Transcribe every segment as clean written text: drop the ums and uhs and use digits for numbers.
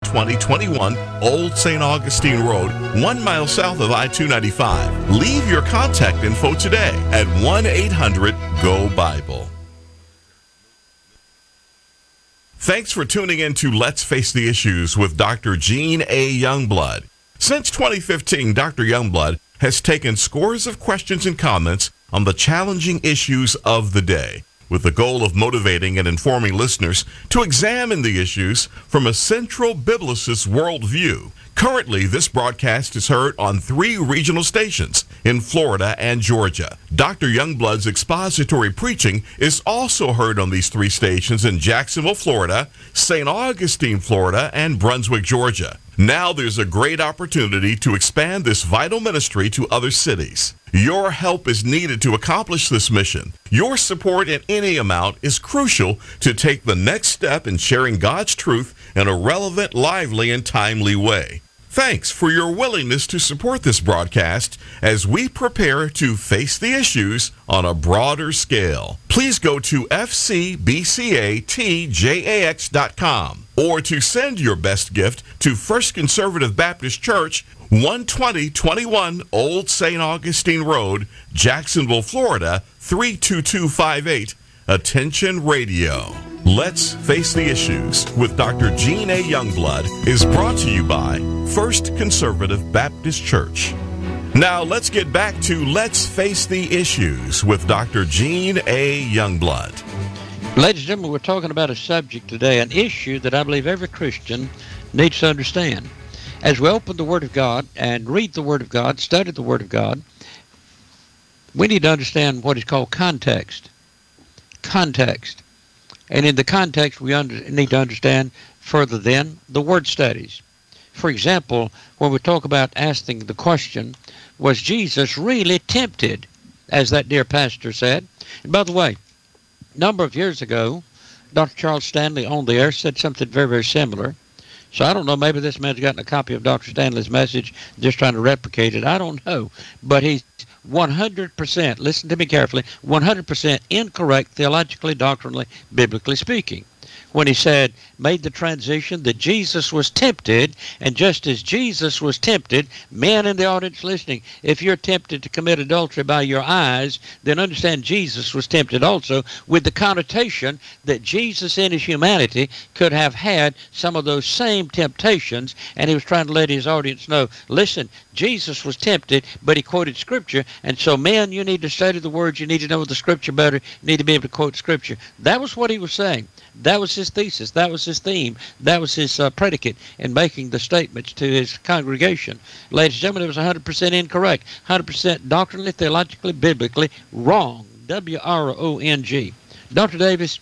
12021 Old St. Augustine Road, 1 mile south of I-295. Leave your contact info today at 1-800-GO-BIBLE. Thanks for tuning in to Let's Face the Issues with Dr. Gene A. Youngblood. Since 2015, Dr. Youngblood has taken scores of questions and comments on the challenging issues of the day, with the goal of motivating and informing listeners to examine the issues from a central biblicist worldview. Currently, this broadcast is heard on 3 regional stations in Florida and Georgia. Dr. Youngblood's expository preaching is also heard on these 3 stations in Jacksonville, Florida, St. Augustine, Florida, and Brunswick, Georgia. Now there's a great opportunity to expand this vital ministry to other cities. Your help is needed to accomplish this mission. Your support in any amount is crucial to take the next step in sharing God's truth in a relevant, lively, and timely way. Thanks for your willingness to support this broadcast as we prepare to face the issues on a broader scale. Please go to fcbcatjax.com or to send your best gift to First Conservative Baptist Church, 12021 Old St. Augustine Road, Jacksonville, Florida, 32258. Attention Radio. Let's Face the Issues with Dr. Gene A. Youngblood is brought to you by First Conservative Baptist Church. Now let's get back to Let's Face the Issues with Dr. Gene A. Youngblood. Ladies and gentlemen, we're talking about a subject today, an issue that I believe every Christian needs to understand. As we open the Word of God and read the Word of God, study the Word of God, we need to understand what is called context. Context. And in the context, we need to understand further than the word studies. For example, when we talk about asking the question, was Jesus really tempted, as that dear pastor said? And by the way, a number of years ago, Dr. Charles Stanley on the air said something very, very similar. So I don't know, maybe this man's gotten a copy of Dr. Stanley's message, just trying to replicate it. I don't know. But he's 100%, listen to me carefully, 100% incorrect theologically, doctrinally, biblically speaking. When he said, made the transition that Jesus was tempted, and just as Jesus was tempted, men in the audience listening, if you're tempted to commit adultery by your eyes, then understand Jesus was tempted also, with the connotation that Jesus in his humanity could have had some of those same temptations, and he was trying to let his audience know, listen, Jesus was tempted, but he quoted Scripture, and so men, you need to study the words, you need to know the Scripture better, you need to be able to quote Scripture. That was what he was saying. That was his thesis. That was his theme. That was his predicate in making the statements to his congregation. Ladies and gentlemen, it was 100% incorrect, 100% doctrinally, theologically, biblically wrong. W-R-O-N-G. Dr. Davis,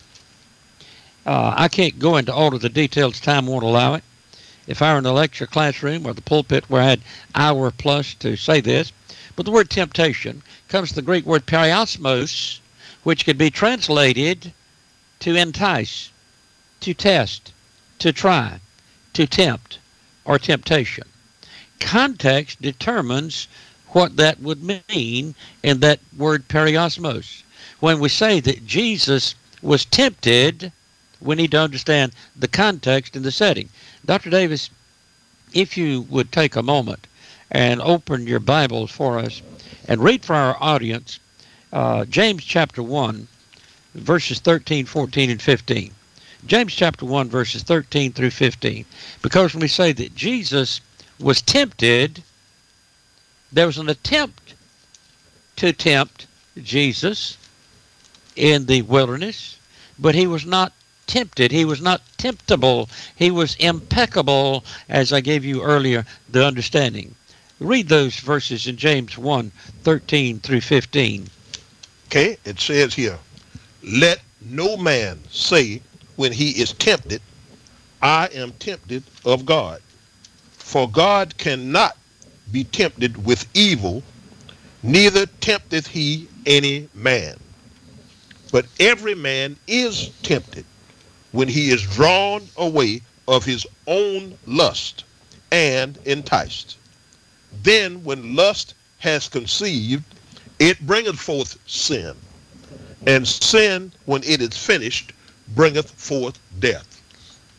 I can't go into all of the details. Time won't allow it. If I were in a lecture classroom or the pulpit where I had hour plus to say this, but the word temptation comes from the Greek word periosmos, which could be translated to entice, to test, to try, to tempt, or temptation. Context determines what that would mean in that word periosmos. When we say that Jesus was tempted, we need to understand the context and the setting. Dr. Davis, if you would take a moment and open your Bibles for us and read for our audience James chapter 1, verses 13, 14, and 15. James chapter 1, verses 13 through 15. Because when we say that Jesus was tempted, there was an attempt to tempt Jesus in the wilderness, but he was not tempted. He was not temptable. He was impeccable, as I gave you earlier the understanding. Read those verses in James 1, 13 through 15. Okay, it says here, let no man say when he is tempted, I am tempted of God. For God cannot be tempted with evil, neither tempteth he any man. But every man is tempted when he is drawn away of his own lust and enticed. Then when lust has conceived, it bringeth forth sin. And sin, when it is finished, bringeth forth death.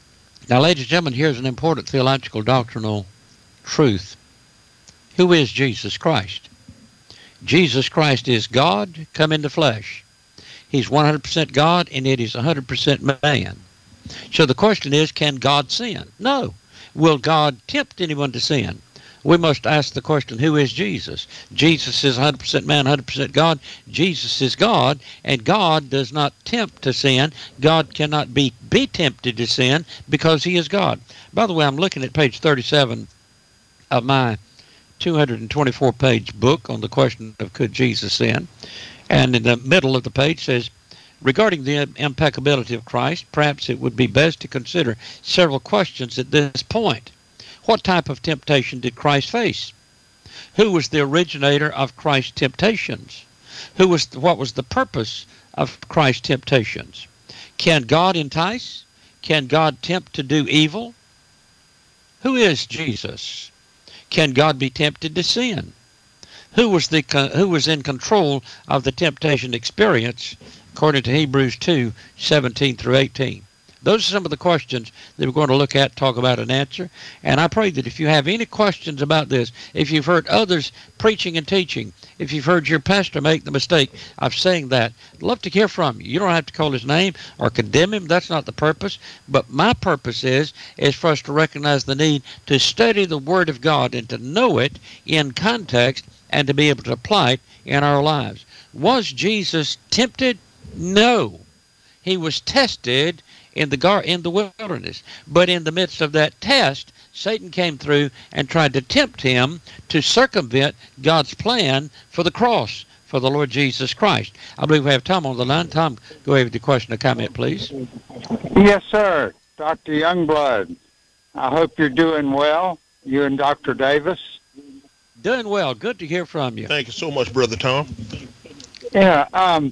Now, ladies and gentlemen, here's an important theological doctrinal truth. Who is Jesus Christ? Jesus Christ is God come into flesh. He's 100% God, and yet he's 100% man. So the question is, can God sin? No. Will God tempt anyone to sin? We must ask the question, who is Jesus? Jesus is 100% man, 100% God. Jesus is God, and God does not tempt to sin. God cannot be tempted to sin because he is God. By the way, I'm looking at page 37 of my 224-page book on the question of could Jesus sin. And in the middle of the page says, regarding the impeccability of Christ, perhaps it would be best to consider several questions at this point. What type of temptation did Christ face? Who was the originator of Christ's temptations? What was the purpose of Christ's temptations? Can God entice? Can God tempt to do evil? Who is Jesus? Can God be tempted to sin? Who was in control of the temptation experience, according to Hebrews 2:17 through 18? Those are some of the questions that we're going to look at, talk about, and answer. And I pray that if you have any questions about this, if you've heard others preaching and teaching, if you've heard your pastor make the mistake of saying that, I'd love to hear from you. You don't have to call his name or condemn him. That's not the purpose. But my purpose is for us to recognize the need to study the Word of God and to know it in context and to be able to apply it in our lives. Was Jesus tempted? No. He was tested in the wilderness. But in the midst of that test, Satan came through and tried to tempt him to circumvent God's plan for the cross for the Lord Jesus Christ. I believe we have Tom on the line. Tom, go ahead with your question or comment, please. Yes, sir. Dr. Youngblood, I hope you're doing well, you and Dr. Davis. Doing well. Good to hear from you. Thank you so much, Brother Tom. Yeah,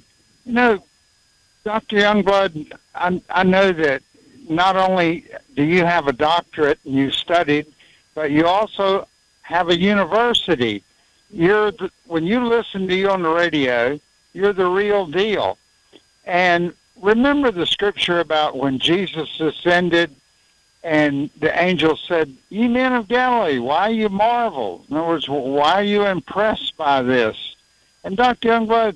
Dr. Youngblood, I know that not only do you have a doctorate and you studied, but you also have a university. When you listen to you on the radio, you're the real deal. And remember the scripture about when Jesus ascended and the angel said, "Ye men of Galilee, why you marvel?" In other words, why are you impressed by this? And Dr. Youngblood,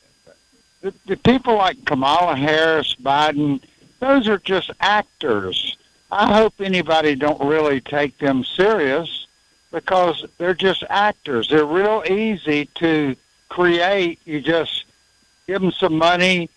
the people like Kamala Harris, Biden, those are just actors. I hope anybody don't really take them serious because they're just actors. They're real easy to create. You just give them some money,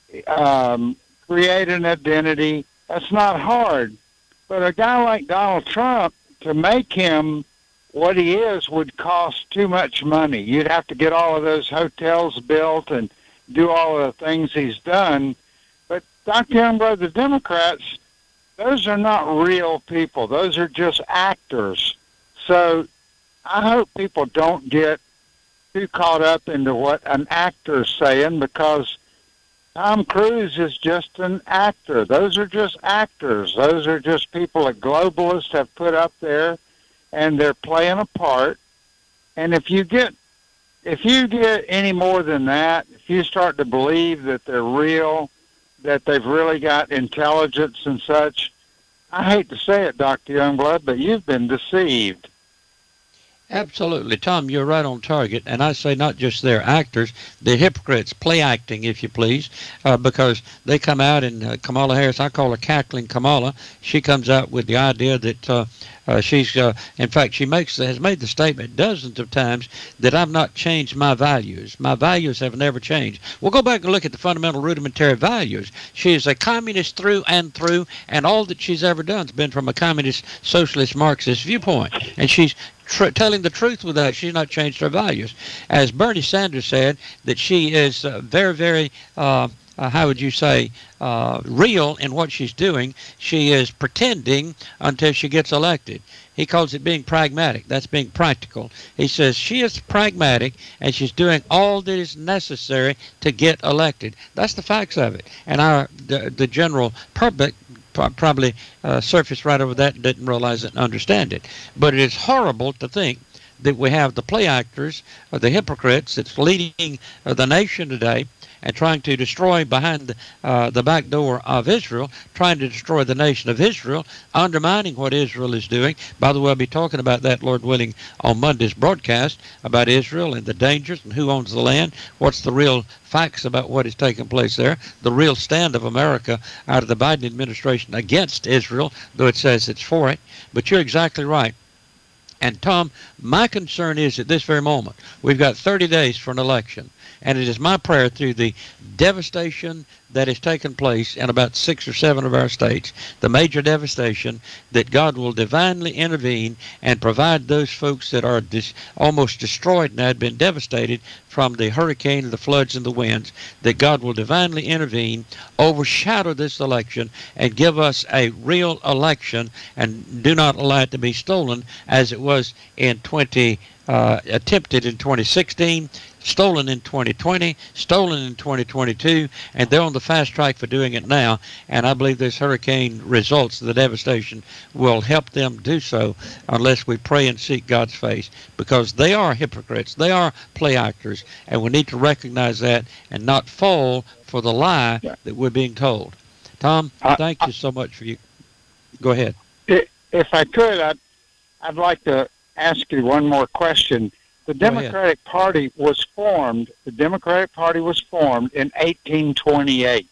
create an identity. That's not hard. But a guy like Donald Trump, to make him what he is would cost too much money. You'd have to get all of those hotels built and do all of the things he's done. But Dr. Youngblood, the Democrats, those are not real people. Those are just actors. So I hope people don't get too caught up into what an actor's saying, because Tom Cruise is just an actor. Those are just actors. Those are just people that globalists have put up there, and they're playing a part. And if you get any more than that, if you start to believe that they're real, that they've really got intelligence and such, I hate to say it, Dr. Youngblood, but you've been deceived. Absolutely. Tom, you're right on target. And I say not just they're actors, they're hypocrites, play acting, if you please, because they come out and Kamala Harris, I call her Cackling Kamala, she comes out with the idea that she's, in fact, has made the statement dozens of times that I've not changed my values. My values have never changed. We'll go back and look at the fundamental rudimentary values. She is a communist through, and all that she's ever done has been from a communist, socialist, Marxist viewpoint. And she's telling the truth with that. She's not changed her values. As Bernie Sanders said, that she is very, very, how would you say, real in what she's doing. She is pretending until she gets elected. He calls it being pragmatic. That's being practical. He says she is pragmatic and she's doing all that is necessary to get elected. That's the facts of it. And the general public probably surfaced right over that and didn't realize it and understand it. But it is horrible to think that we have the play actors, or the hypocrites that's leading the nation today and trying to destroy behind the back door of Israel, trying to destroy the nation of Israel, undermining what Israel is doing. By the way, I'll be talking about that, Lord willing, on Monday's broadcast, about Israel and the dangers and who owns the land, what's the real facts about what is taking place there, the real stand of America out of the Biden administration against Israel, though it says it's for it. But you're exactly right. And Tom, my concern is at this very moment, we've got 30 days for an election. And it is my prayer through the devastation that has taken place in about 6 or 7 of our states, the major devastation, that God will divinely intervene and provide those folks that are almost destroyed and had been devastated from the hurricane, the floods, and the winds, that God will divinely intervene, overshadow this election, and give us a real election, and do not allow it to be stolen as it was in attempted in 2016, stolen in 2020, stolen in 2022, and they're on the fast track for doing it now. And I believe this hurricane results, the devastation, will help them do so unless we pray and seek God's face, because they are hypocrites, they are play actors, and we need to recognize that and not fall for the lie that we're being told. Tom, thank you so much for you. Go ahead. If I could, I'd like to ask you one more question. The Democratic Party was formed. The Democratic Party was formed in 1828.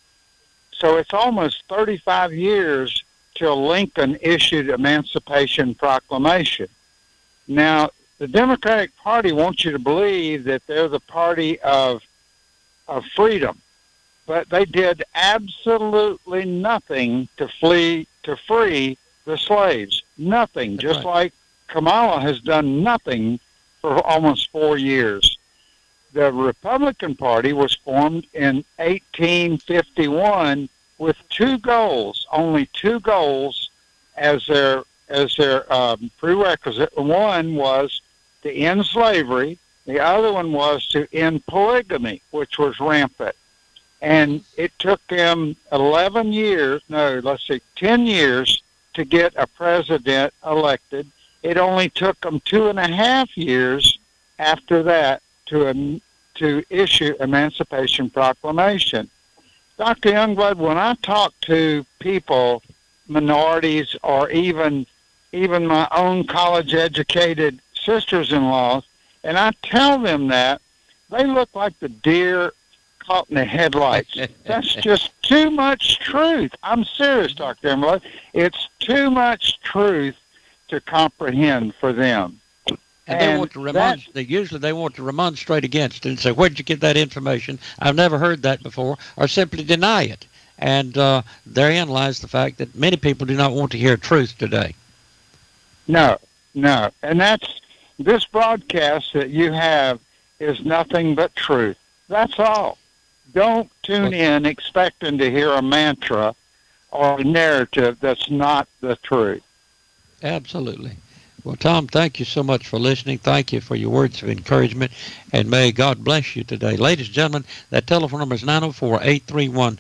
So it's almost 35 years till Lincoln issued Emancipation Proclamation. Now, the Democratic Party wants you to believe that they're the party of freedom, but they did absolutely nothing to free the slaves. Nothing. Just like Kamala has done nothing for almost 4 years. The Republican Party was formed in 1851 with 2 goals, only 2 goals as their prerequisite. One was to end slavery. The other one was to end polygamy, which was rampant. And it took them 10 years to get a president elected. It only took them 2.5 years after that to issue Emancipation Proclamation. Dr. Youngblood, when I talk to people, minorities, or even my own college-educated sisters-in-law, and I tell them that, they look like the deer caught in the headlights. That's just too much truth. I'm serious, Dr. Youngblood. It's too much truth to comprehend for them. And they want to usually want to remonstrate against it and say, where did you get that information? I've never heard that before, or simply deny it. And therein lies the fact that many people do not want to hear truth today. No. And that's, this broadcast that you have is nothing but truth. That's all. Don't tune in expecting to hear a mantra or a narrative that's not the truth. Absolutely. Well, Tom, thank you so much for listening. Thank you for your words of encouragement, and may God bless you today. Ladies and gentlemen, that telephone number is 904-831-0917.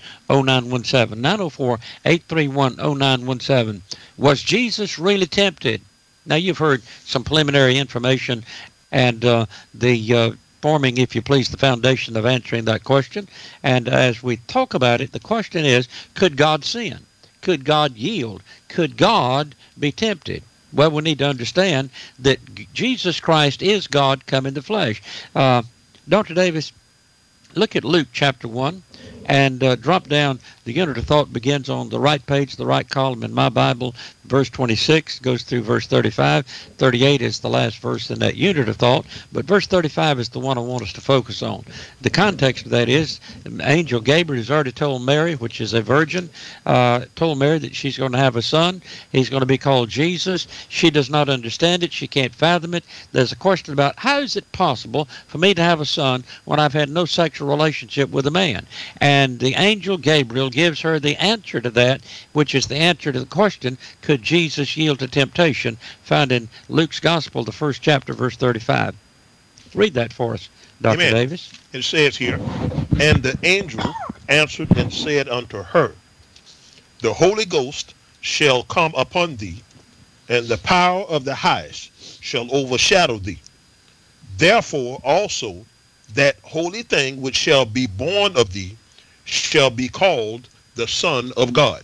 904-831-0917. Was Jesus really tempted? Now, you've heard some preliminary information and the forming, if you please, the foundation of answering that question. And as we talk about it, the question is, could God sin? Could God yield? Could God be tempted? Well, we need to understand that Jesus Christ is God come in the flesh. Dr. Davis, look at Luke chapter 1 and drop down. The unit of thought begins on the right page, the right column in my Bible. Verse 26 goes through verse 35. 38 is the last verse in that unit of thought, but verse 35 is the one I want us to focus on. The context of that is Angel Gabriel has already told Mary, which is a virgin, told Mary that she's going to have a son. He's going to be called Jesus. She does not understand it. She can't fathom it. There's a question about, how is it possible for me to have a son when I've had no sexual relationship with a man? And the angel Gabriel gives her the answer to that, which is the answer to the question, could Jesus yield to temptation, found in Luke's Gospel, the 1st chapter, verse 35. Read that for us, Dr. Amen. Davis. It says here, and the angel answered and said unto her, the Holy Ghost shall come upon thee, and the power of the highest shall overshadow thee. Therefore also that holy thing which shall be born of thee shall be called the Son of God.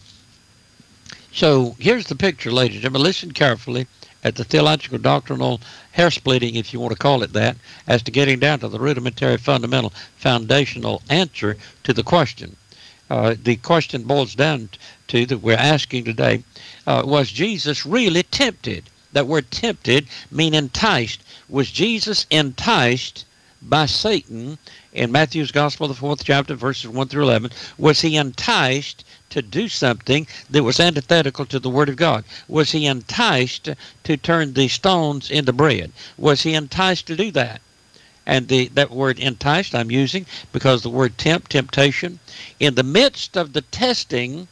So here's the picture, ladies and gentlemen. Listen carefully at the theological doctrinal hair splitting, if you want to call it that, as to getting down to the rudimentary, fundamental, foundational answer to the question. The question boils down to that we're asking today, was Jesus really tempted? That word tempted means enticed. Was Jesus enticed by Satan in Matthew's Gospel, the 4th chapter, verses 1 through 11? Was he enticed to do something that was antithetical to the Word of God? Was he enticed to turn the stones into bread? Was he enticed to do that? And that word enticed I'm using because the word temptation, in the midst of the testing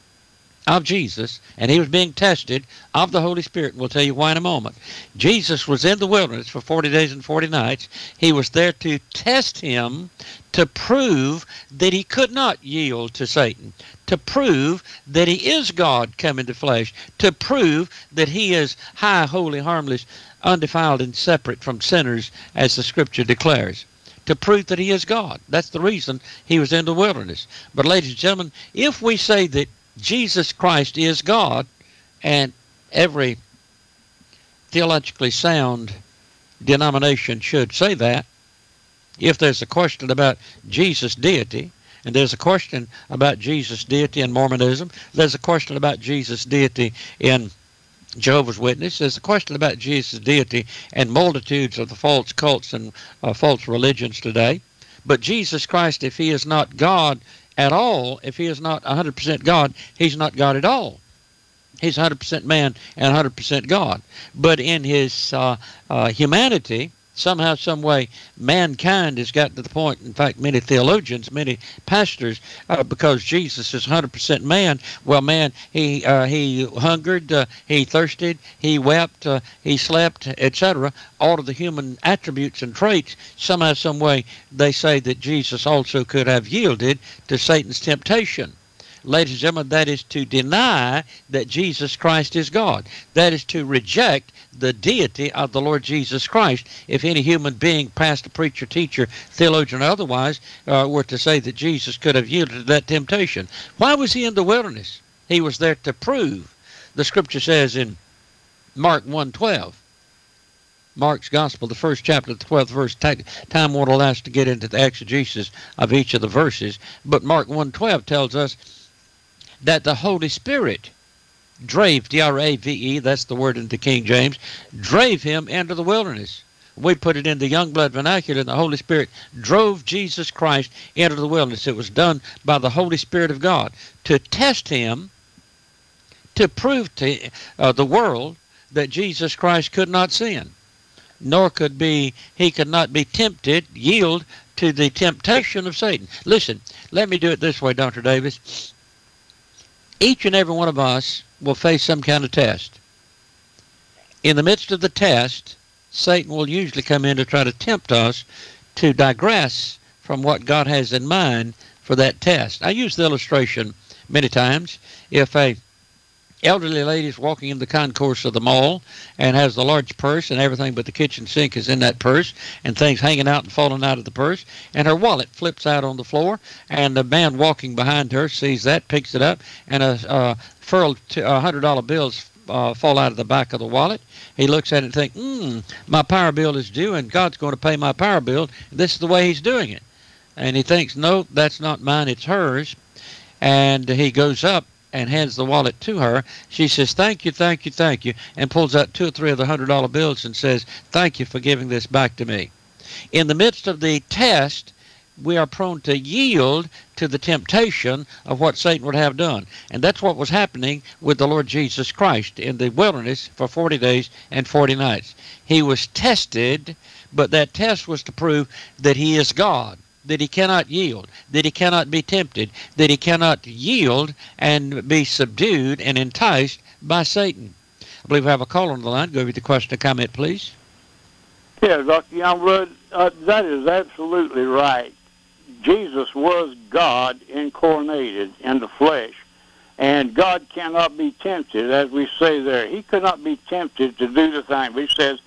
of Jesus, and he was being tested of the Holy Spirit, and we'll tell you why in a moment. Jesus was in the wilderness for 40 days and 40 nights. He was there to test him, to prove that he could not yield to Satan, to prove that he is God come into flesh, to prove that he is high, holy, harmless, undefiled, and separate from sinners, as the Scripture declares, to prove that he is God. That's the reason he was in the wilderness. But ladies and gentlemen, if we say that Jesus Christ is God, and every theologically sound denomination should say that, if there's a question about Jesus' deity, and there's a question about Jesus' deity in Mormonism, there's a question about Jesus' deity in Jehovah's Witness, there's a question about Jesus' deity in multitudes of the false cults and false religions today. But Jesus Christ, if he is not God at all, if he is not 100% God, he's not God at all. He's 100% man and 100% God. But in his humanity, somehow, some way, mankind has gotten to the point, in fact, many theologians, many pastors, because Jesus is 100% man, well, man, he hungered, he thirsted, he wept, he slept, etc., all of the human attributes and traits, somehow, some way, they say that Jesus also could have yielded to Satan's temptation. Ladies and gentlemen, that is to deny that Jesus Christ is God. That is to reject the deity of the Lord Jesus Christ. If any human being, pastor, preacher, teacher, theologian, or otherwise, were to say that Jesus could have yielded to that temptation. Why was he in the wilderness? He was there to prove. The Scripture says in Mark 1:12, Mark's Gospel, the 1st chapter, the 12th verse. Time won't allow us to get into the exegesis of each of the verses, but Mark 1:12 tells us that the Holy Spirit drave, D-R-A-V-E, that's the word in the King James, drave him into the wilderness. We put it in the Youngblood vernacular, and the Holy Spirit drove Jesus Christ into the wilderness. It was done by the Holy Spirit of God to test him, to prove to the world that Jesus Christ could not sin, nor could he could not be tempted, yield to the temptation of Satan. Listen, let me do it this way, Dr. Davis. Each and every one of us will face some kind of test. In the midst of the test, Satan will usually come in to try to tempt us to digress from what God has in mind for that test. I use the illustration many times. If a elderly lady is walking in the concourse of the mall and has a large purse, and everything but the kitchen sink is in that purse, and things hanging out and falling out of the purse, and her wallet flips out on the floor, and the man walking behind her sees that, picks it up, and a furled $100 bills fall out of the back of the wallet. He looks at it and thinks, my power bill is due, and God's going to pay my power bill. This is the way he's doing it. And he thinks, no, that's not mine, it's hers. And he goes up and hands the wallet to her. She says, thank you, thank you, thank you, and pulls out 2 or 3 of the $100 bills and says, thank you for giving this back to me. In the midst of the test, we are prone to yield to the temptation of what Satan would have done. And that's what was happening with the Lord Jesus Christ in the wilderness for 40 days and 40 nights. He was tested, but that test was to prove that he is God, that he cannot yield, that he cannot be tempted, that he cannot yield and be subdued and enticed by Satan. I believe we have a caller on the line. Go with the question or comment, please. Yeah, Dr. Youngblood, that is absolutely right. Jesus was God incarnated in the flesh, and God cannot be tempted, as we say there. He could not be tempted to do the thing. But he says,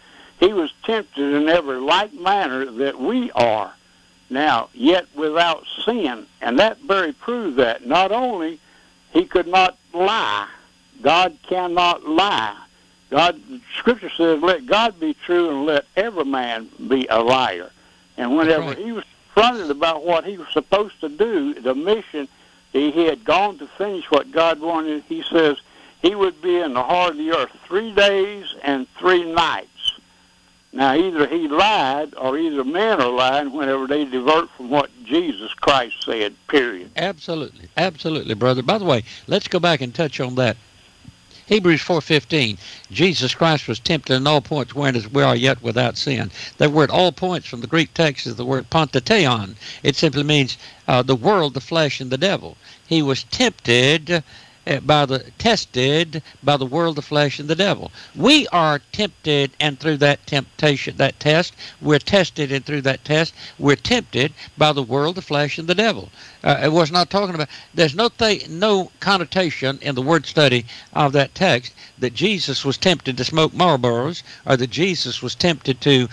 he was tempted in every like manner that we are. Now, yet without sin. And that very proved that. Not only he could not lie. God cannot lie. Scripture says, let God be true and let every man be a liar. And whenever he was confronted about what he was supposed to do, the mission he had gone to finish what God wanted, he says he would be in the heart of the earth 3 days and 3 nights. Now, either he lied or either men are lying whenever they divert from what Jesus Christ said, period. Absolutely. Absolutely, brother. By the way, let's go back and touch on that. Hebrews 4:15, Jesus Christ was tempted in all points wherein as we are yet without sin. That word all points from the Greek text is the word pantateon. It simply means the world, the flesh, and the devil. He was tempted tested by the world, the flesh, and the devil. We are tempted, and through that temptation, that test, we're tested, and through that test, we're tempted by the world, the flesh, and the devil. It was not talking about, there's no connotation in the word study of that text that Jesus was tempted to smoke Marlboros, or that Jesus was tempted to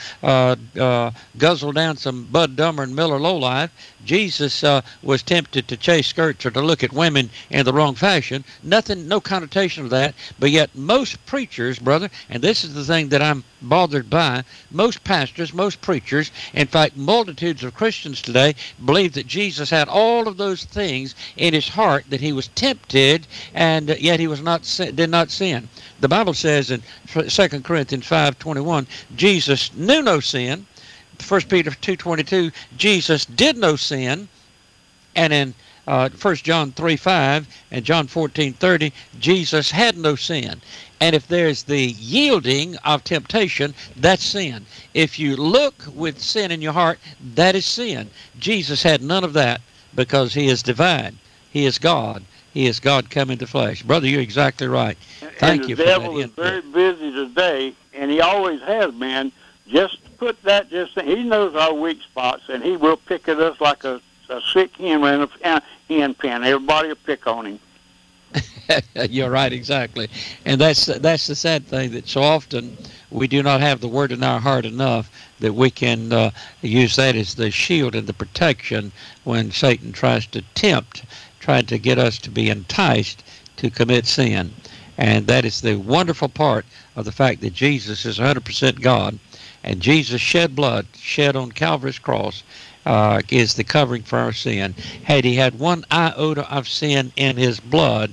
guzzle down some Bud Dummer and Miller Lowlife. Jesus was tempted to chase skirts or to look at women in the wrong fashion. Nothing, no connotation of that. But yet most preachers, brother, and this is the thing that I'm bothered by, most pastors, most preachers, in fact, multitudes of Christians today believe that Jesus had all of those things in his heart, that he was tempted, and yet he was did not sin. The Bible says in 2 Corinthians 5:21, Jesus knew no sin. 1 Peter 2:22, Jesus did no sin. And in 1 John 3:5 and John 14:30, Jesus had no sin. And if there's the yielding of temptation, that's sin. If you look with sin in your heart, that is sin. Jesus had none of that because he is divine. He is God. He is God come into flesh. Brother, you're exactly right. Thank you for that. And the devil is very busy today, and he always has been. Just put that, he knows our weak spots, and he will pick at us like a sick hen in a hen pen. Everybody will pick on him. You're right, exactly. And that's the sad thing, that so often we do not have the word in our heart enough that we can use that as the shield and the protection when Satan tries to get us to be enticed to commit sin. And that is the wonderful part of the fact that Jesus is 100% God, and Jesus shed blood, shed on Calvary's cross, is the covering for our sin. Had he had one iota of sin in his blood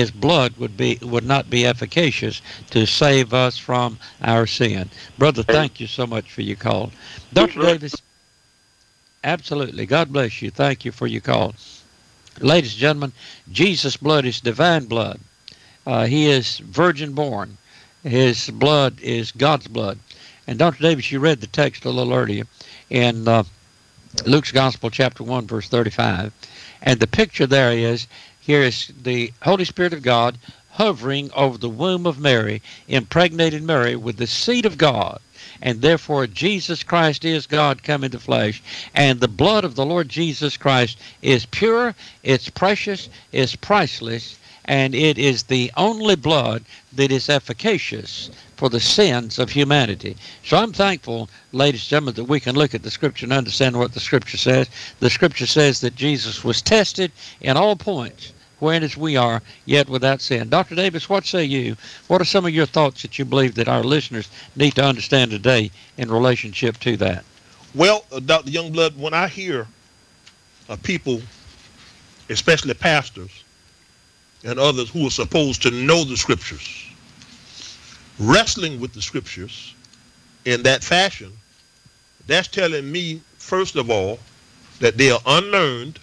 would not be efficacious to save us from our sin. Brother, thank you so much for your call. Dr. Davis, absolutely. God bless you. Thank you for your call. Ladies and gentlemen, Jesus' blood is divine blood. He is virgin born. His blood is God's blood. And Dr. Davis, you read the text a little earlier in Luke's Gospel, chapter 1, verse 35. And the picture there is, here is the Holy Spirit of God hovering over the womb of Mary, impregnated Mary with the seed of God. And therefore Jesus Christ is God come into flesh. And the blood of the Lord Jesus Christ is pure, it's precious, it's priceless, and it is the only blood that is efficacious for the sins of humanity. So I'm thankful, ladies and gentlemen, that we can look at the Scripture and understand what the Scripture says. The Scripture says that Jesus was tested in all points, wherein as we are, yet without sin. Dr. Davis, what say you? What are some of your thoughts that you believe that our listeners need to understand today in relationship to that? Well, Dr. Youngblood, when I hear people, especially pastors and others who are supposed to know the Scriptures, wrestling with the Scriptures in that fashion, that's telling me, first of all, that they are unlearned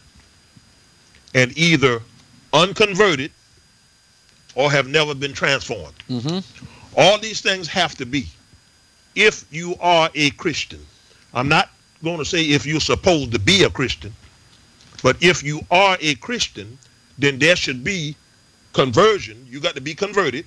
and either unconverted or have never been transformed. Mm-hmm. All these things have to be. If you are a Christian, I'm not going to say if you're supposed to be a Christian, but if you are a Christian, then there should be conversion. You got to be converted.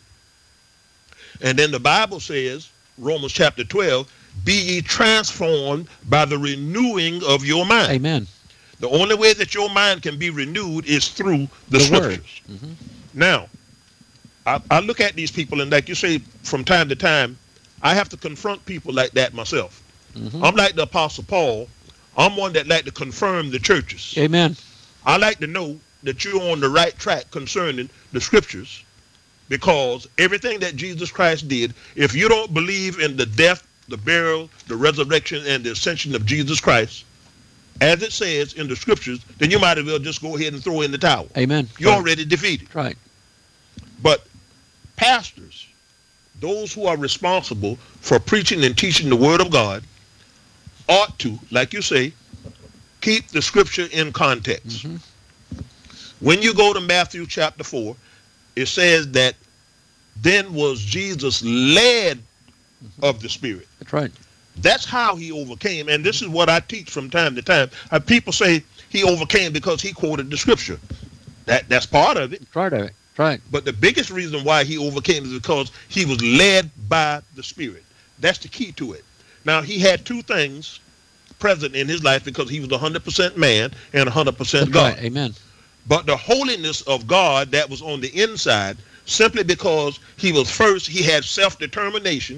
And then the Bible says, Romans chapter 12, be ye transformed by the renewing of your mind. Amen. The only way that your mind can be renewed is through the Scriptures. Mm-hmm. Now, I look at these people, and like you say, from time to time, I have to confront people like that myself. Mm-hmm. I'm like the Apostle Paul. I'm one that like to confirm the churches. Amen. I like to know that you're on the right track concerning the scriptures, because everything that Jesus Christ did, if you don't believe in the death, the burial, the resurrection, and the ascension of Jesus Christ, as it says in the scriptures, then you might as well just go ahead and throw in the towel. Amen. You're Right. already defeated. Right. But pastors, those who are responsible for preaching and teaching the word of God, ought to, like you say, keep the scripture in context. Mm-hmm. When you go to Matthew chapter 4, it says that then was Jesus led of the Spirit. That's right. That's how he overcame. And this is what I teach from time to time. People say he overcame because he quoted the scripture. That's part of it. Part of it. Right. But the biggest reason why he overcame is because he was led by the Spirit. That's the key to it. Now, he had two things present in his life because he was 100% man and 100% God. Right. Amen. But the holiness of God that was on the inside, simply because he was first, he had self-determination.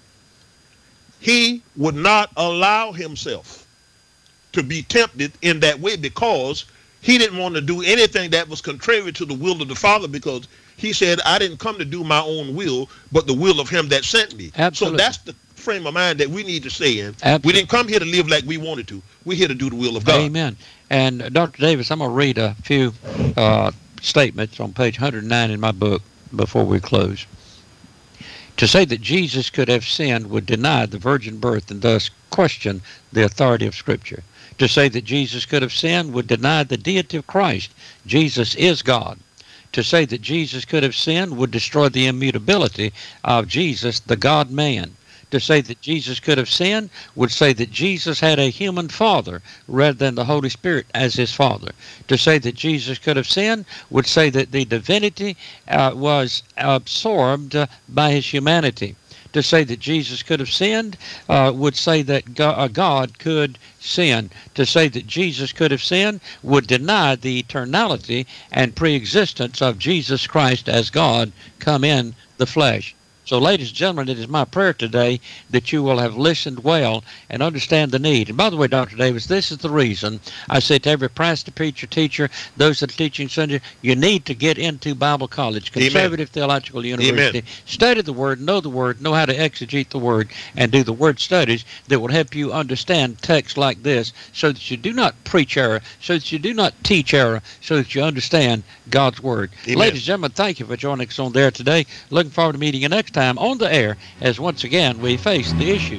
He would not allow himself to be tempted in that way because he didn't want to do anything that was contrary to the will of the Father, because he said, I didn't come to do my own will, but the will of him that sent me. Absolutely. So that's the frame of mind that we need to stay in. Absolutely. We didn't come here to live like we wanted to. We're here to do the will of God. Amen. And Dr. Davis, I'm going to read a few statements on page 109 in my book before we close. To say that Jesus could have sinned would deny the virgin birth and thus question the authority of Scripture. To say that Jesus could have sinned would deny the deity of Christ. Jesus is God. To say that Jesus could have sinned would destroy the immutability of Jesus, the God-man. To say that Jesus could have sinned would say that Jesus had a human father rather than the Holy Spirit as his father. To say that Jesus could have sinned would say that the divinity was absorbed by his humanity. To say that Jesus could have sinned would say that God could sin. To say that Jesus could have sinned would deny the eternality and preexistence of Jesus Christ as God come in the flesh. So, ladies and gentlemen, it is my prayer today that you will have listened well and understand the need. And by the way, Dr. Davis, this is the reason I say to every pastor, preacher, teacher, those that are teaching Sunday, you need to get into Bible college, Conservative Theological University. Amen. Study the Word, know how to exegete the Word, and do the Word studies that will help you understand texts like this so that you do not preach error, so that you do not teach error, so that you understand God's Word. Amen. Ladies and gentlemen, thank you for joining us on there today. Looking forward to meeting you next time on the air as once again we face the issues.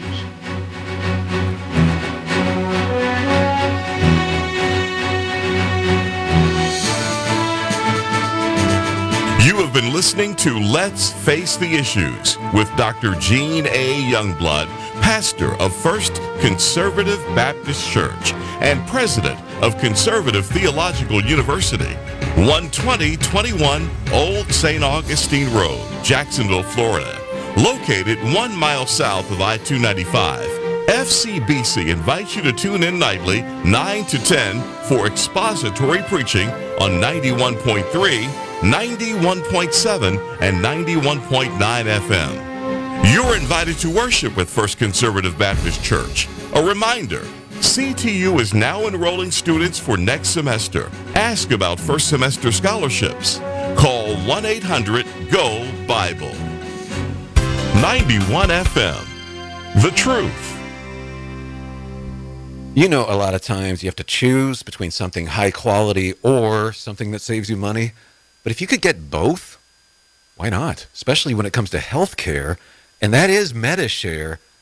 You have been listening to Let's Face the Issues with Dr. Gene A. Youngblood, pastor of First Conservative Baptist Church and president of Conservative Theological University, 12021 Old St. Augustine Road, Jacksonville, Florida. Located 1 mile south of I-295, FCBC invites you to tune in nightly 9 to 10 for expository preaching on 91.3, 91.7, and 91.9 FM. You're invited to worship with First Conservative Baptist Church. A reminder, CTU is now enrolling students for next semester. Ask about first semester scholarships. Call 1-800-GO-BIBLE. 91 FM, The Truth. You know, a lot of times you have to choose between something high quality or something that saves you money. But if you could get both, why not? Especially when it comes to health care, and that is MediShare.